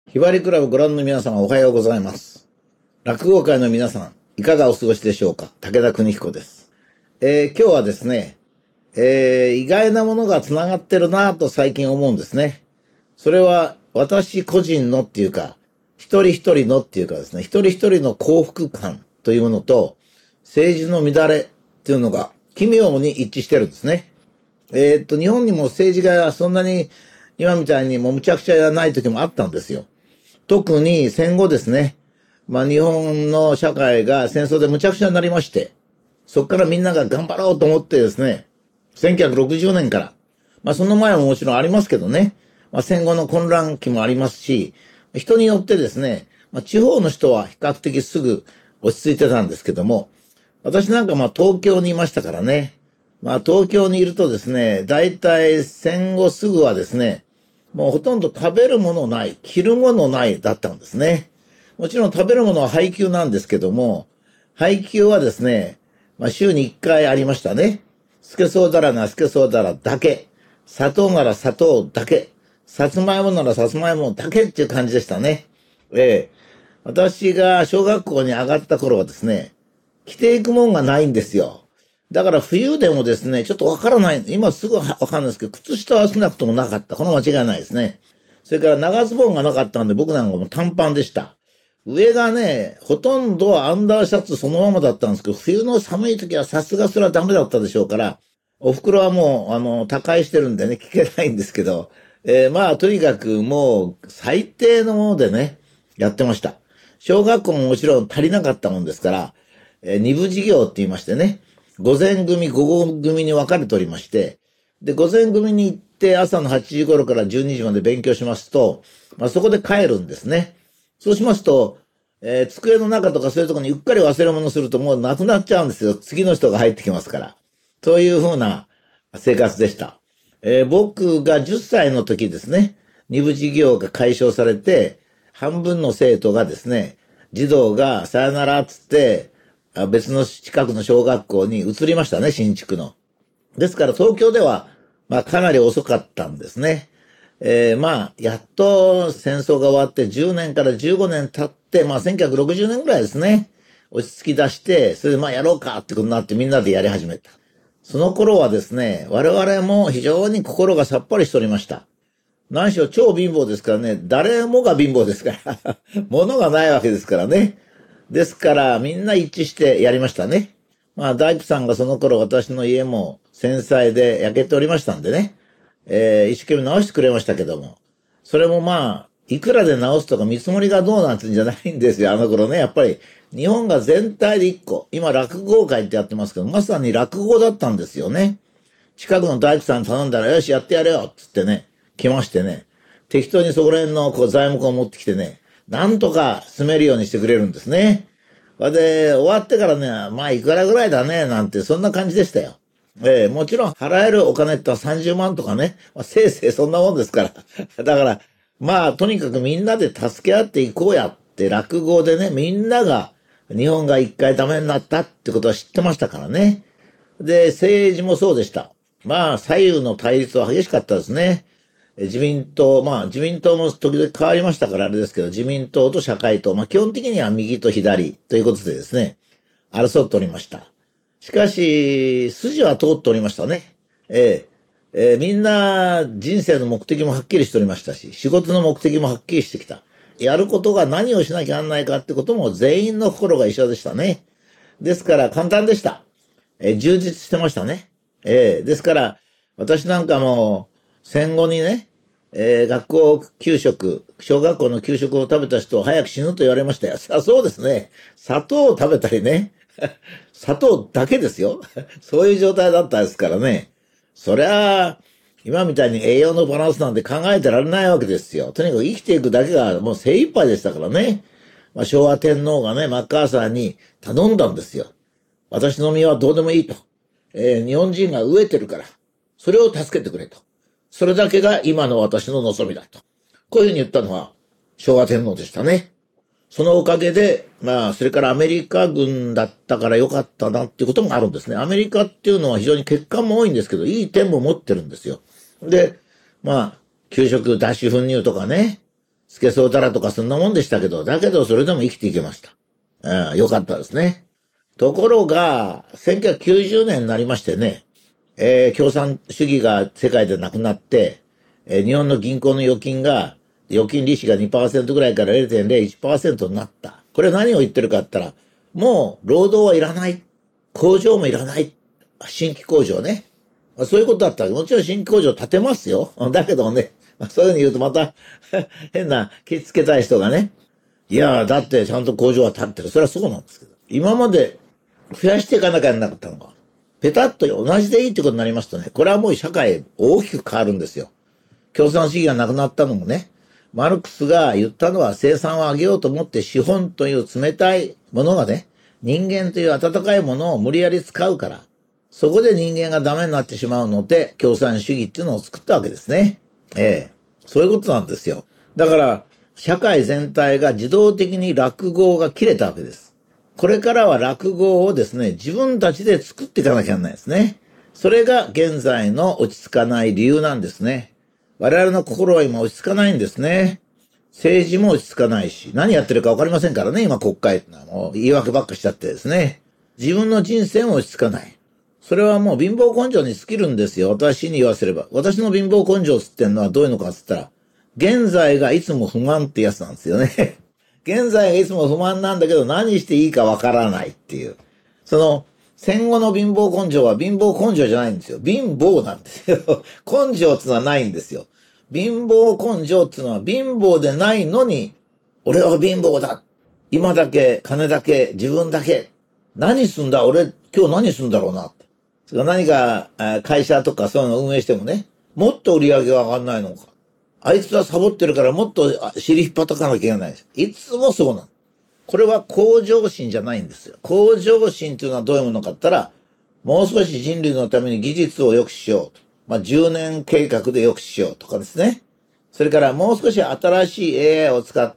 ひばりクラブご覧の皆様おはようございます。落語界の皆さん、いかがお過ごしでしょうか。武田邦彦です。今日はですね、意外なものが繋がってるなぁと最近思うんですね。それは私個人のっていうか、一人一人のっていうかですね、一人一人の幸福感というものと、政治の乱れっていうのが奇妙に一致してるんですね。日本にも政治がそんなに今みたいにもうむちゃくちゃやらない時もあったんですよ。特に戦後ですね。日本の社会が戦争でむちゃくちゃになりまして、そこからみんなが頑張ろうと思ってですね、1960年から、その前ももちろんありますけどね、戦後の混乱期もありますし、人によってですね、地方の人は比較的すぐ落ち着いてたんですけども、私なんか東京にいましたからね、東京にいるとですね、だいたい戦後すぐはですね、もうほとんど食べるものない、着るものないだったんですね。もちろん食べるものは配給なんですけども、配給はですね、週に1回ありましたね。スケソウダラならスケソウダラだけ、砂糖なら砂糖だけ、さつまいもならさつまいもだけっていう感じでしたね。私が小学校に上がった頃はですね、着ていくもんがないんですよ。だから冬でもですね、ちょっとわからない。今すぐわかるんですけど、靴下は少なくともなかった。この間違いないですね。それから長ズボンがなかったんで、僕なんかも短パンでした。上がね、ほとんどアンダーシャツそのままだったんですけど、冬の寒い時はさすがそれはダメだったでしょうから、お袋はもう、他界してるんでね、聞けないんですけど、とにかくもう、最低のものでね、やってました。小学校ももちろん足りなかったもんですから、二部授業って言いましてね、午前組、午後組に分かれておりまして、で、午前組に行って朝の8時頃から12時まで勉強しますと、そこで帰るんですね。そうしますと、机の中とかそういうところにうっかり忘れ物するともうなくなっちゃうんですよ。次の人が入ってきますから。そういう風な生活でした。僕が10歳の時ですね、二部授業が解消されて、半分の生徒がですね、児童がさよならっつって、別の近くの小学校に移りましたね、新築の。ですから東京では、かなり遅かったんですね。やっと戦争が終わって10年から15年経って、1960年ぐらいですね。落ち着き出して、それでやろうかってことになってみんなでやり始めた。その頃はですね、我々も非常に心がさっぱりしておりました。何しろ超貧乏ですからね、誰もが貧乏ですから物がないわけですからね。ですからみんな一致してやりましたね。大工さんがその頃私の家も戦災で焼けておりましたんでね、一生懸命直してくれましたけども、それもいくらで直すとか見積もりがどうなんてんじゃないんですよ、あの頃ね。やっぱり日本が全体で一個、今落語会ってやってますけど、まさに落語だったんですよね。近くの大工さんに頼んだら、よしやってやれよっつってね、来ましてね、適当にそこら辺の材木を持ってきてね、なんとか住めるようにしてくれるんですね。で、終わってからね、いくらぐらいだね、なんて、そんな感じでしたよ。もちろん払えるお金って30万とかね、せいぜいそんなもんですから。だから、とにかくみんなで助け合っていこうやって落語でね、みんなが、日本が一回ダメになったってことは知ってましたからね。で、政治もそうでした。左右の対立は激しかったですね。自民党も時々変わりましたからあれですけど、自民党と社会党、基本的には右と左ということでですね、争っておりました。しかし、筋は通っておりましたね。みんな人生の目的もはっきりしておりましたし、仕事の目的もはっきりしてきた。やることが何をしなきゃならないかってことも全員の心が一緒でしたね。ですから簡単でした。充実してましたね。ですから、私なんかも戦後にね、学校給食、小学校の給食を食べた人は早く死ぬと言われましたよ。そうですね。砂糖を食べたりね。砂糖だけですよ。そういう状態だったですからね。そりゃ、今みたいに栄養のバランスなんて考えてられないわけですよ。とにかく生きていくだけがもう精一杯でしたからね。昭和天皇がね、マッカーサーに頼んだんですよ。私の身はどうでもいいと。日本人が飢えてるから、それを助けてくれと。それだけが今の私の望みだと。こういうふうに言ったのは昭和天皇でしたね。そのおかげで、それからアメリカ軍だったから良かったなっていうこともあるんですね。アメリカっていうのは非常に欠陥も多いんですけど、いい点も持ってるんですよ。で、給食、脱脂粉乳とかね、 スケソウダラとかそんなもんでしたけど、だけどそれでも生きていけました。よかったですね。ところが、1990年になりましてね、共産主義が世界でなくなって、日本の銀行の預金利子が 2% ぐらいから 0.01% になった。これ何を言ってるかって言ったら、もう労働はいらない。工場もいらない。新規工場ね。そういうことだったら、もちろん新規工場建てますよ。だけどね、そういうふうに言うとまた変な気つけたい人がね、いやだってちゃんと工場は建ってる。それはそうなんですけど。今まで増やしていかなきゃなかったのが、ペタッと同じでいいってことになりますとね、これはもう社会大きく変わるんですよ。共産主義がなくなったのもね、マルクスが言ったのは生産を上げようと思って資本という冷たいものがね、人間という温かいものを無理やり使うから、そこで人間がダメになってしまうので、共産主義っていうのを作ったわけですね。そういうことなんですよ。だから、社会全体が自動的に落語が切れたわけです。これからは落語をですね、自分たちで作っていかなきゃならないですね。それが現在の落ち着かない理由なんですね。我々の心は今落ち着かないんですね。政治も落ち着かないし、何やってるか分かりませんからね、今国会ってのはもう言い訳ばっかしちゃってですね。自分の人生も落ち着かない。それはもう貧乏根性に尽きるんですよ。私に言わせれば。私の貧乏根性ってのはどういうのかって言ったら、現在がいつも不満ってやつなんですよね。現在がいつも不満なんだけど何していいかわからないっていう。その戦後の貧乏根性は貧乏根性じゃないんですよ。貧乏なんですよ。根性ってのはないんですよ。貧乏根性っていうのは貧乏でないのに、俺は貧乏だ。今だけ、金だけ、自分だけ。何すんだ俺今日何すんだろうな。何か会社とかそういうのを運営してもね、もっと売り上げが上がんないのか。あいつはサボってるからもっと尻引っ叩かなきゃいけないです。いつもそうなの。これは向上心じゃないんですよ。向上心というのはどういうものかって言ったら、もう少し人類のために技術を良くしようと。10年計画で良くしようとかですね。それからもう少し新しい AI を使って、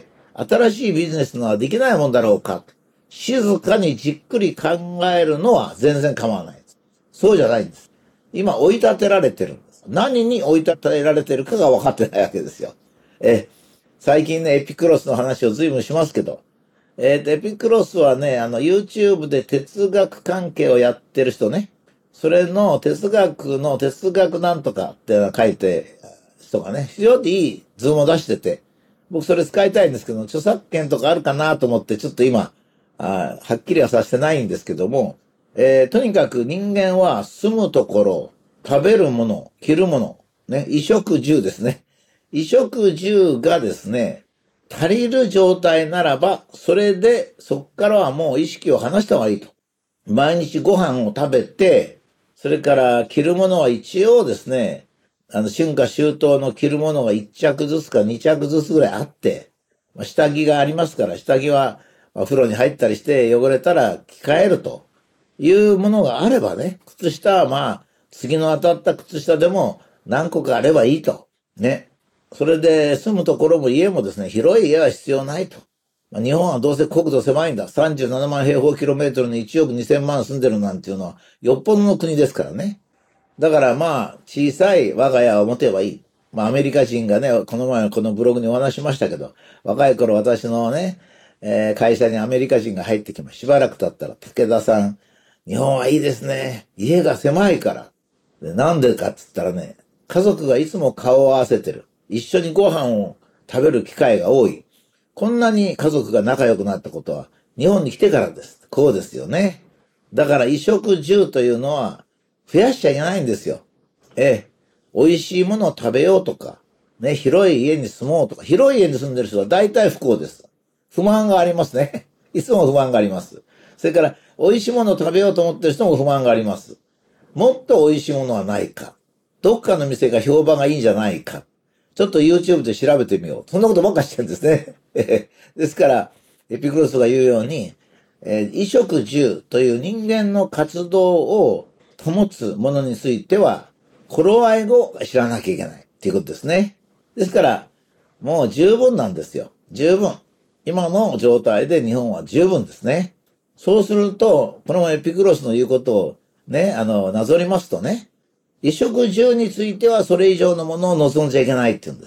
新しいビジネスのはできないもんだろうか。静かにじっくり考えるのは全然構わないです。そうじゃないんです。今追い立てられてるんです。何に追い立てられてるかが分かってないわけですよ。最近ね、エピクロスの話を随分しますけど、エピクロスはね、YouTube で哲学関係をやってる人ね、それの哲学なんとかってのを書いて、人がね、非常にいい図も出してて、僕それ使いたいんですけど、著作権とかあるかなと思って、ちょっと今、はっきりはさせてないんですけども、とにかく人間は住むところ、食べるもの、着るもの、ね、衣食住ですね。衣食住がですね、足りる状態ならば、それで、そっからはもう意識を離した方がいいと。毎日ご飯を食べて、それから着るものは一応ですね、春夏秋冬の着るものが1着ずつか2着ずつぐらいあって、下着がありますから、下着は風呂に入ったりして汚れたら着替えるというものがあればね、靴下は次の当たった靴下でも何個かあればいいと。ね。それで住むところも家もですね、広い家は必要ないと。日本はどうせ国土狭いんだ。37万平方キロメートルに1億2000万住んでるなんていうのは、よっぽどの国ですからね。だから小さい我が家を持てばいい。アメリカ人がね、この前このブログにお話しましたけど、若い頃私のね、会社にアメリカ人が入ってきました。しばらく経ったら、武田さん、日本はいいですね。家が狭いから。でなんでかって言ったらね、家族がいつも顔を合わせてる。一緒にご飯を食べる機会が多い。こんなに家族が仲良くなったことは、日本に来てからです。こうですよね。だから衣食住というのは、増やしちゃいけないんですよ。美味しいものを食べようとか、ね、広い家に住もうとか、広い家に住んでる人は大体不幸です。不満がありますね。いつも不満があります。それから、美味しいものを食べようと思ってる人も不満があります。もっと美味しいものはないか。どっかの店が評判がいいんじゃないか。ちょっと YouTube で調べてみよう。そんなことばっかしてるんですね。ですから、エピクロスが言うように、衣食住という人間の活動を保つものについては、頃合いを知らなきゃいけないっていうことですね。ですから、もう十分なんですよ。十分。今の状態で日本は十分ですね。そうすると、このエピクロスの言うことをね、なぞりますとね、衣食住についてはそれ以上のものを望んじゃいけないって言うんですよ。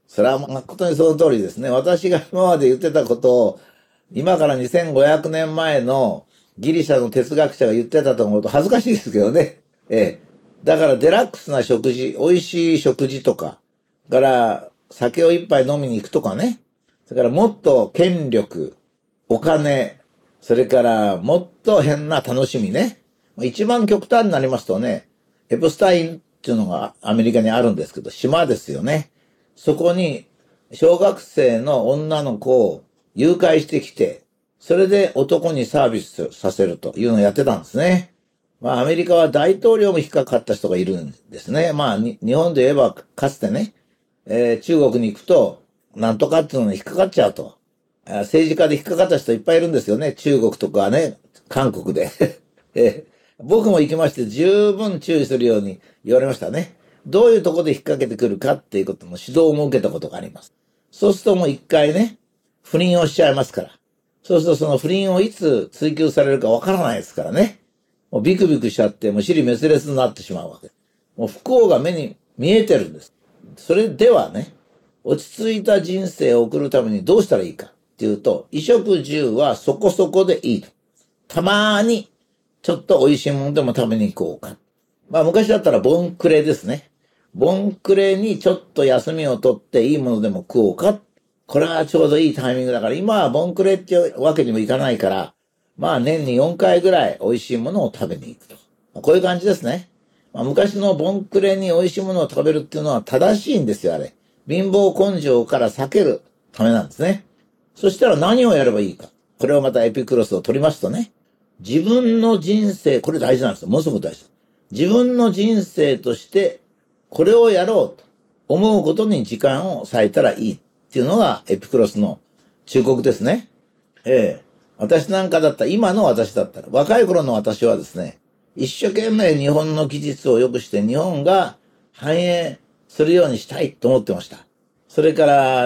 それは誠にその通りですね。私が今まで言ってたことを、今から2500年前のギリシャの哲学者が言ってたと思うと恥ずかしいですけどね。だからデラックスな食事、美味しい食事とか、から酒を一杯飲みに行くとかね。それからもっと権力、お金、それからもっと変な楽しみね。一番極端になりますとね、エプスタインっていうのがアメリカにあるんですけど、島ですよね。そこに小学生の女の子を誘拐してきて、それで男にサービスさせるというのをやってたんですね。アメリカは大統領も引っかかった人がいるんですね。日本で言えばかつてね、中国に行くと、なんとかっていうのに引っかかっちゃうと。政治家で引っかかった人いっぱいいるんですよね。中国とかね、韓国で。僕も行きまして十分注意するように言われましたね。どういうところで引っ掛けてくるかっていうことの指導も受けたことがあります。そうするともう一回ね、不倫をしちゃいますから。そうするとその不倫をいつ追求されるかわからないですからね。もうビクビクしちゃって、もう尻滅裂になってしまうわけ。もう不幸が目に見えてるんです。それではね、落ち着いた人生を送るためにどうしたらいいかっていうと、衣食住はそこそこでいいと。たまーに、ちょっと美味しいものでも食べに行こうか。昔だったらボンクレですね。ボンクレにちょっと休みを取っていいものでも食おうか。これはちょうどいいタイミングだから、今はボンクレっていうわけにもいかないから、年に4回ぐらい美味しいものを食べに行くと。こういう感じですね。昔のボンクレに美味しいものを食べるっていうのは正しいんですよ、あれ。貧乏根性から避けるためなんですね。そしたら何をやればいいか。これをまたエピクロスを取りますとね。自分の人生、これ大事なんですよ。ものすごく大事。自分の人生としてこれをやろうと思うことに時間を割いたらいいっていうのがエピクロスの忠告ですね。私なんかだったら、今の私だったら、若い頃の私はですね、一生懸命日本の技術を良くして日本が繁栄するようにしたいと思ってました。それから、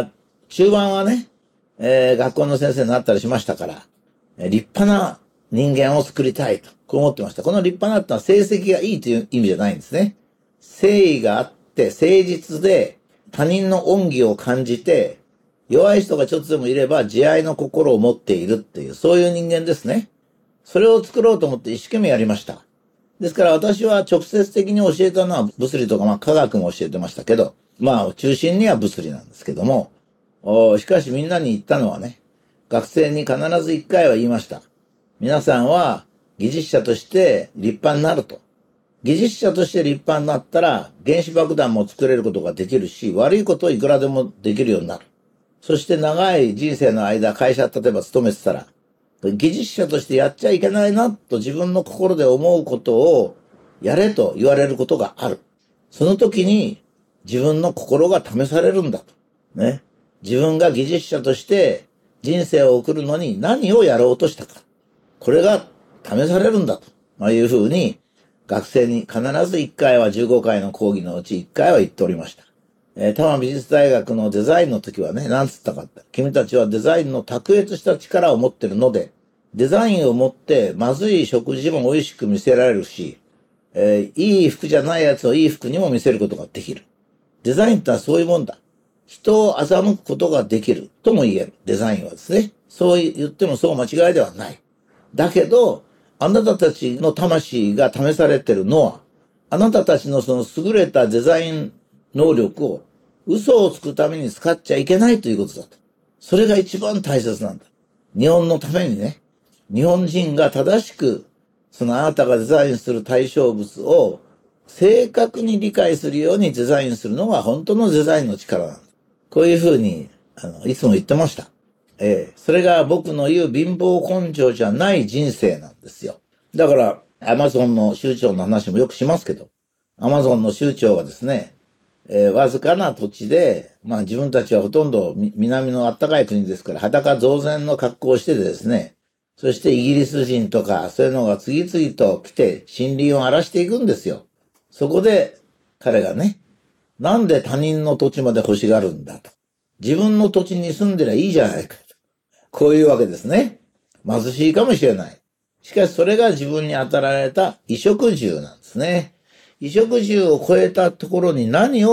中盤はね、学校の先生になったりしましたから、立派な人間を作りたいと、こう思ってました。この立派なってのは成績がいいという意味じゃないんですね。誠意があって、誠実で、他人の恩義を感じて、弱い人がちょっとでもいれば慈愛の心を持っているっていう、そういう人間ですね。それを作ろうと思って一生懸命やりました。ですから私は直接的に教えたのは物理とか科学も教えてましたけど、中心には物理なんですけども、しかしみんなに言ったのはね、学生に必ず一回は言いました。皆さんは技術者として立派になると。技術者として立派になったら原子爆弾も作れることができるし、悪いことをいくらでもできるようになる。そして長い人生の間、会社例えば勤めてたら、技術者としてやっちゃいけないなと自分の心で思うことをやれと言われることがある。その時に自分の心が試されるんだと。ね。自分が技術者として人生を送るのに何をやろうとしたか。これが試されるんだというふうに学生に必ず1回は15回の講義のうち1回は言っておりました。多摩美術大学のデザインの時はね、なんつったかって。君たちはデザインの卓越した力を持ってるので、デザインを持ってまずい食事も美味しく見せられるし、いい服じゃないやつをいい服にも見せることができる。デザインってのはそういうもんだ。人を欺くことができるとも言える。デザインはですね。そう言ってもそう間違いではない。だけど、あなたたちの魂が試されてるのは、あなたたちのその優れたデザイン能力を嘘をつくために使っちゃいけないということだと。それが一番大切なんだ。日本のためにね、日本人が正しく、そのあなたがデザインする対象物を正確に理解するようにデザインするのが本当のデザインの力なんだ。こういうふうに、いつも言ってました。それが僕の言う貧乏根性じゃない人生なんですよ。だから、アマゾンの州長の話もよくしますけど、アマゾンの州長はですね、わずかな土地で、自分たちはほとんど南の暖かい国ですから、裸同然の格好をしててですね、そしてイギリス人とか、そういうのが次々と来て森林を荒らしていくんですよ。そこで彼がね、なんで他人の土地まで欲しがるんだと。自分の土地に住んでりゃいいじゃないかと。こういうわけですね。貧しいかもしれない。しかしそれが自分に与えられた衣食住なんですね。衣食住を超えたところに何を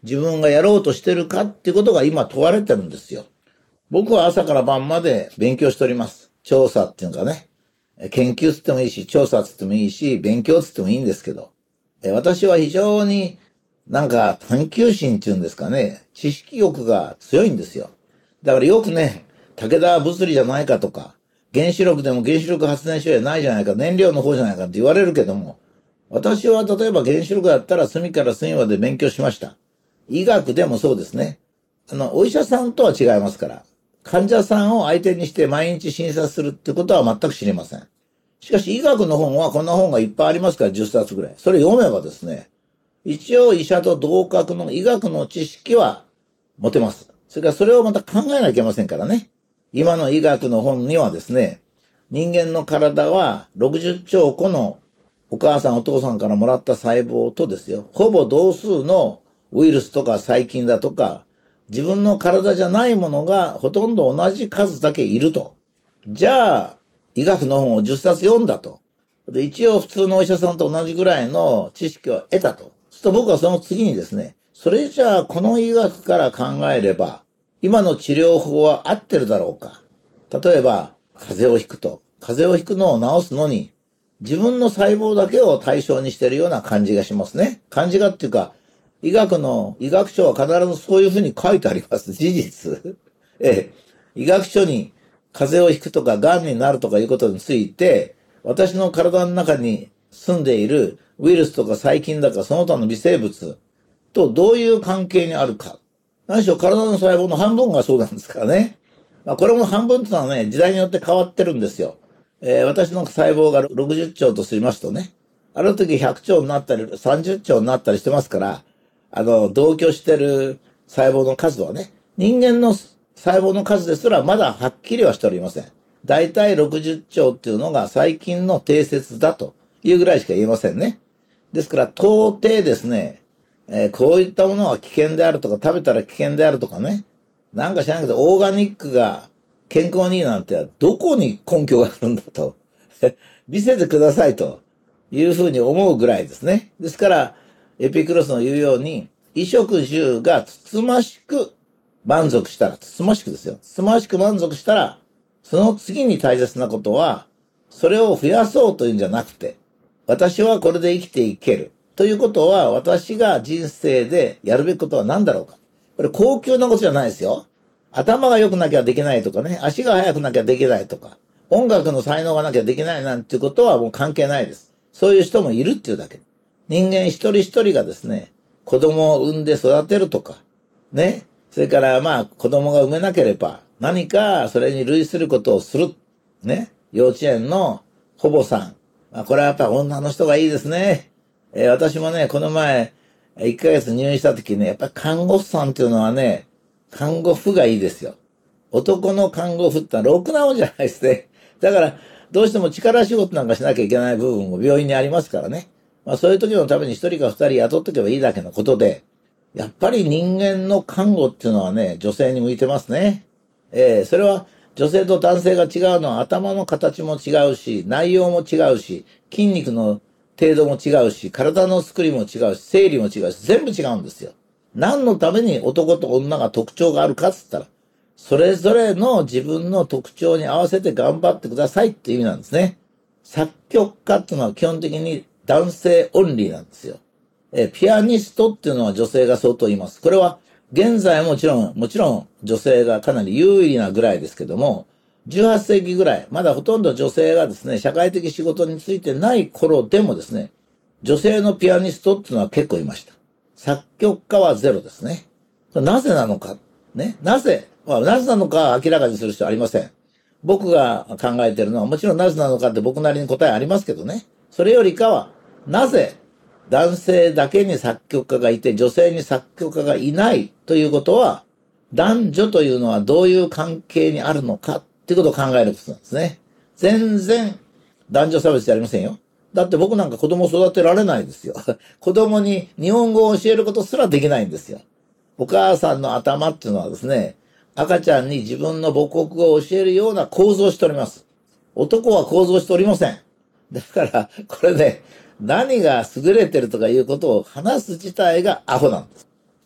自分がやろうとしてるかっていうことが今問われてるんですよ。僕は朝から晩まで勉強しております。調査っていうかね。研究つってもいいし、調査つってもいいし、勉強つってもいいんですけど。私は非常になんか探求心っていうんですかね。知識欲が強いんですよ。だからよくね、武田は物理じゃないかとか、原子力でも原子力発電所じゃないじゃないか、燃料の方じゃないかって言われるけども、私は例えば原子力だったら隅から隅まで勉強しました。医学でもそうですね。お医者さんとは違いますから。患者さんを相手にして毎日診察するってことは全く知りません。しかし医学の本はこんな本がいっぱいありますから10冊ぐらい。それ読めばですね、一応医者と同格の医学の知識は持てます。それからそれをまた考えなきゃいけませんからね。今の医学の本にはですね、人間の体は60兆個のお母さんお父さんからもらった細胞とですよ、ほぼ同数のウイルスとか細菌だとか、自分の体じゃないものがほとんど同じ数だけいると。じゃあ、医学の本を10冊読んだと。で、一応普通のお医者さんと同じぐらいの知識を得たと。そうすると僕はその次にですね、それじゃあこの医学から考えれば、今の治療法は合ってるだろうか。例えば、風邪をひくと。風邪をひくのを治すのに、自分の細胞だけを対象にしているような感じがしますね。感じがっていうか、医学の医学書は必ずそういうふうに書いてあります。事実。医学書に風邪をひくとか癌になるとかいうことについて、私の体の中に住んでいるウイルスとか細菌だかその他の微生物とどういう関係にあるか。何しろ体の細胞の半分がそうなんですからね。これも半分っていうのはね、時代によって変わってるんですよ。私の細胞が60兆としますとね、ある時100兆になったり、30兆になったりしてますから、同居してる細胞の数はね、人間の細胞の数ですらまだはっきりはしておりません。だいたい60兆っていうのが細菌の定説だというぐらいしか言えませんね。ですから、到底ですね、こういったものは危険であるとか、食べたら危険であるとかね、なんか知らないけど、オーガニックが健康にいいなんて、どこに根拠があるんだと。見せてくださいというふうに思うぐらいですね。ですから、エピクロスの言うように、衣食住がつつましく満足したら、つつましくですよ。つつましく満足したら、その次に大切なことは、それを増やそうというんじゃなくて、私はこれで生きていける。ということは、私が人生でやるべきことは何だろうか。これ高級なことじゃないですよ。頭が良くなきゃできないとかね、足が速くなきゃできないとか、音楽の才能がなきゃできないなんていうことはもう関係ないです。そういう人もいるっていうだけ。人間一人一人がですね、子供を産んで育てるとか、ね。それから子供が産めなければ何かそれに類することをする。ね。幼稚園の保母さん。これはやっぱ女の人がいいですね。私もね、この前、1ヶ月入院した時ね、やっぱり看護婦さんっていうのはね、看護婦がいいですよ。男の看護婦ってのはろくなもんじゃないですね。だから、どうしても力仕事なんかしなきゃいけない部分も病院にありますからね。そういう時のために一人か二人雇っとけばいいだけのことで、やっぱり人間の看護っていうのはね、女性に向いてますね。それは女性と男性が違うのは頭の形も違うし、内容も違うし、筋肉の程度も違うし、体の作りも違うし、生理も違うし、全部違うんですよ。何のために男と女が特徴があるかっつったら、それぞれの自分の特徴に合わせて頑張ってくださいっていう意味なんですね。作曲家っていうのは基本的に男性オンリーなんですよ。ピアニストっていうのは女性が相当います。これは現在もちろん女性がかなり有利なぐらいですけども、18世紀ぐらい、まだほとんど女性がですね、社会的仕事についてない頃でもですね、女性のピアニストっていうのは結構いました。作曲家はゼロですね。なぜなのか。ね。なぜなのか明らかにする必要ありません。僕が考えているのはもちろんなぜなのかって僕なりに答えありますけどね。それよりかは、なぜ男性だけに作曲家がいて女性に作曲家がいないということは、男女というのはどういう関係にあるのかっていうことを考えることなんですね。全然男女差別じゃありませんよ。だって僕なんか子供を育てられないですよ。子供に日本語を教えることすらできないんですよ。お母さんの頭っていうのはですね、赤ちゃんに自分の母国語を教えるような構造をしております。男は構造しておりません。だから、これね、何が優れてるとかいうことを話す自体がアホなんです。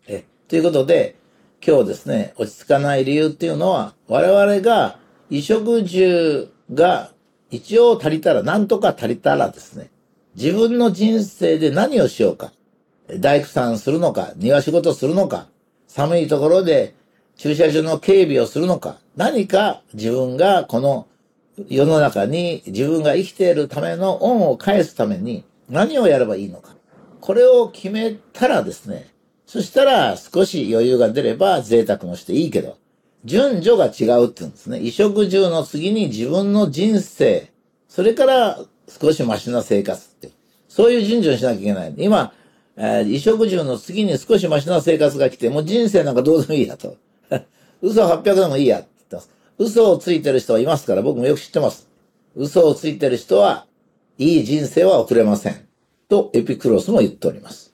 ということで、今日ですね、落ち着かない理由っていうのは、我々が衣食住が一応足りたら、なんとか足りたらですね、自分の人生で何をしようか。大工さんするのか、庭仕事するのか、寒いところで駐車場の警備をするのか、何か自分がこの世の中に自分が生きているための恩を返すために何をやればいいのか。これを決めたらですね、そしたら少し余裕が出れば贅沢もしていいけど、順序が違うって言うんですね。衣食住の次に自分の人生、それから少しマシな生活って。そういう順序にしなきゃいけない。今、衣食住の次に少しマシな生活が来て、もう人生なんかどうでもいいやと。嘘800でもいいやって言ってます。嘘をついてる人はいますから、僕もよく知ってます。嘘をついてる人は、いい人生は送れません。とエピクロスも言っております。